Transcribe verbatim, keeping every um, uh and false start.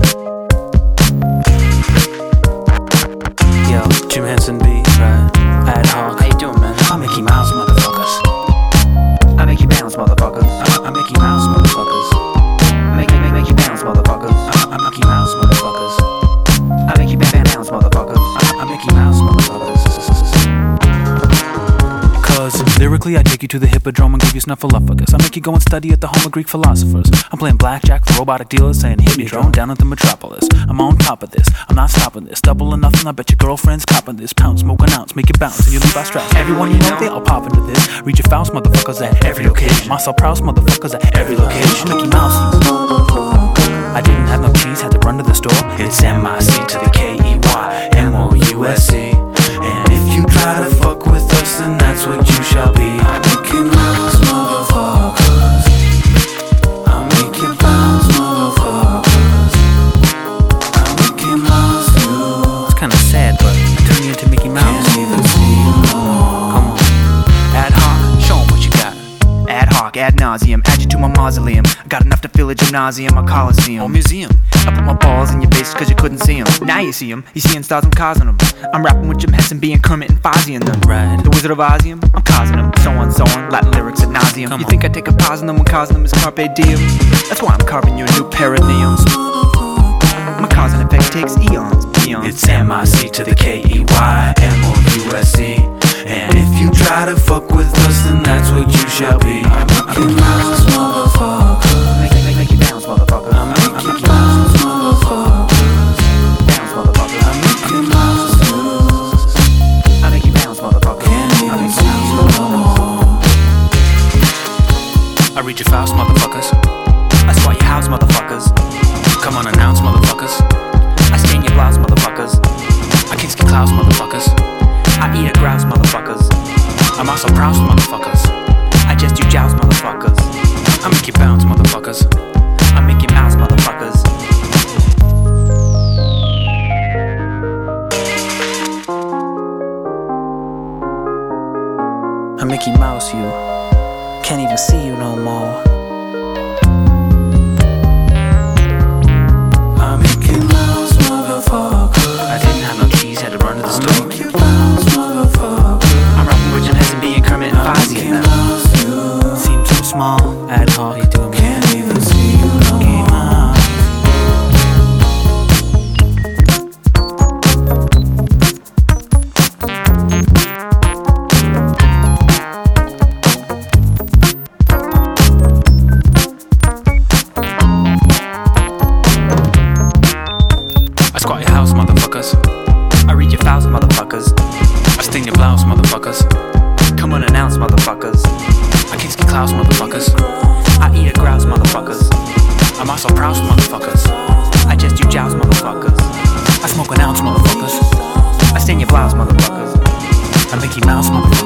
Yo, Jim Henson beats, right? Ad hoc. How you doing, man? I'm Mickey Mouse, motherfuckers. I make you bounce, motherfuckers. I, I make you mouse, motherfuckers. I make you make, make you bounce, motherfuckers. I, I make you mouse, motherfuckers. I make you bounce, motherfuckers. I, I make you mouse, motherfuckers. Cause lyrically I take you to the hippodrome and give you snuffleupagus. I make you go and study at the home of Greek philosophers. I'm playing blackjack for robotic dealers, saying hit me drone down at the metropolis. I'm on top of this, I'm not stopping this. Double or nothing, I bet your girlfriend's copping this. Pound, smoke an ounce, make it bounce and you leave our straps. Everyone you know, they all pop into this. Read your Faust, motherfuckers, at every occasion. Marcel Proust, motherfuckers, at every location. I'm Mickey Mouse. I didn't have no keys, had to run to the store. It's M I C to the K E Y M O U S E. And if you try to fuck with us, then that's what you shall be. I make you mouse, motherfuckers. I make you bounce, motherfuckers. I make you mouse you. It's kinda sad, but I turn you into Mickey Mouse. Can't even see you no more. Come on. Ad hoc, show 'em what you got. Ad hoc, ad nauseum, add you to my mausoleum. I got enough to fill a gymnasium, a coliseum, or museum. I put my balls in your face cause you couldn't see them. Now you see them, you seeing stars, I'm causing them. I'm rapping with Jim Henson, being Kermit and Fozzie in them. Right. The Wizard of Ozium, I'm causing them. So on, so on, Latin lyrics ad nauseum. Come you on. Think I take a pause in them when causing them is carpe diem? That's why I'm carving you a new perineum. My cause and effect takes eons, eons. It's M I C to the K E Y M O U S E. And if you try to fuck with us, then that's what you shall be. I make you mouse, motherfucker. Make, make, make you bounce, motherfucker. I make you bounce, motherfucker. Bounce, motherfucker. I make you mouse. I make you bounce, motherfucker. Can't even see you no more. I read your Faust, motherfuckers. I squat your house, motherfuckers. Come unannounced, motherfuckers. I stain your blouse, motherfuckers. I kick your clouds, motherfuckers. I eat a grouse, motherfuckers. I'm also Proust, motherfuckers. I just do joust, motherfuckers. I make you bounce, motherfuckers. I make you mouse, motherfuckers. I make you mouse you. Can't even see you no more. I make you mouse, motherfucker. I didn't have no keys, had to run to the store. I make you bounce, motherfucker. I'm rapping with Jim Henson, being Kermit and Fozzie in them. Seems so small, ad hoc, you doing me. Can't even see you no more. I squat your house, motherfuckers. I read your Faust, motherfuckers. I sting your blouse, motherfuckers. Come unannounced, motherfuckers. I kick your clouds, motherfuckers. I eat a grouse, motherfuckers. I'm also Proust, motherfuckers. I just do joust, motherfuckers. I smoke an ounce, motherfuckers. I stain your blouse, motherfuckers. I make you mouse, motherfuckers.